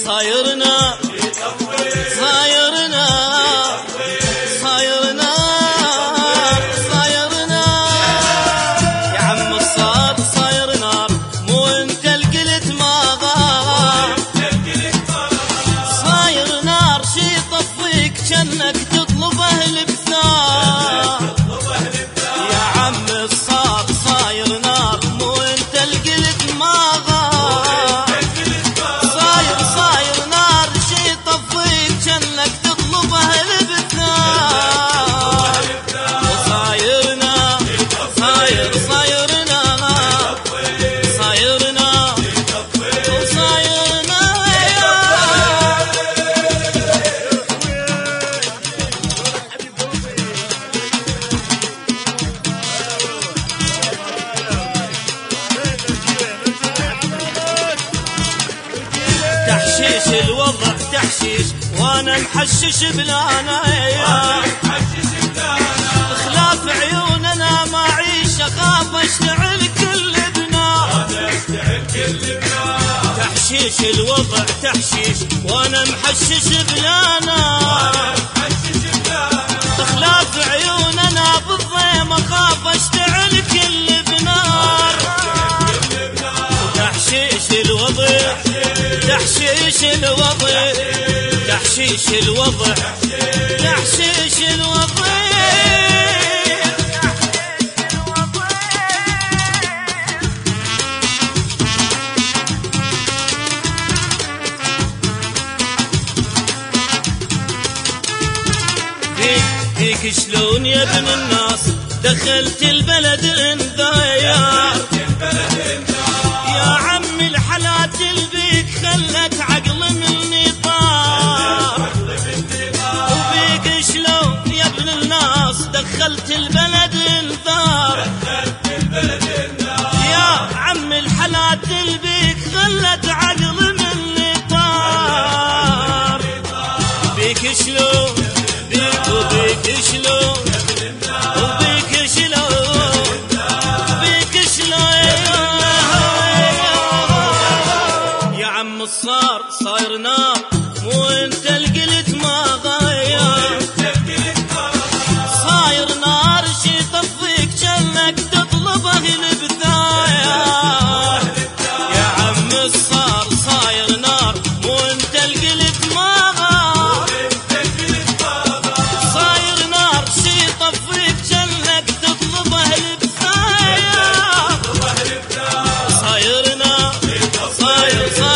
صايرنا صايرنا صايرنا صايرنا يا عم الصار صاير نار مو انت القلت ما غار صاير نار شي طفيك جنك تطلب اهل بثار يا عم الصار صاير نار مو انت القلت ما غار صاير نار شي طفيك جنك تطلب اهل بثار وصايرنا صايرنا صايرنا وصايرنا تحشيش الوضع تحشيش وانا محشش بلانا خلاف عيوننا ما عيش اخاف اشتعل كل بنار تحشيش الوضع تحشيش وانا محشش بلانا خلاف عيوننا بالضيم اخاف اشتعل كل بنار تحشيش الوضع تحشيش الوضع تحشيش الوضع تحشيش الوضع فيك شلون يا ابن الناس دخلت البلد انذايا يا عم الحلات البيك خلت عقل مني طار وبيك شلون يا ابن الناس دخلت البلد انذار يا عم الحلات البيك خلت عقل مني طار بيك شلون وبيك شلون وبيك شلون بيك شلون يا عم الصار صاير نار مو انت القلت ما غير صاير نار شي طفيك جنك تطلب اهل بثايا يا عم الصار صاير نار مو انت القلت ما غير صاير نار شي طفيك جنك تطلب اهل بثايا صايرنا صاير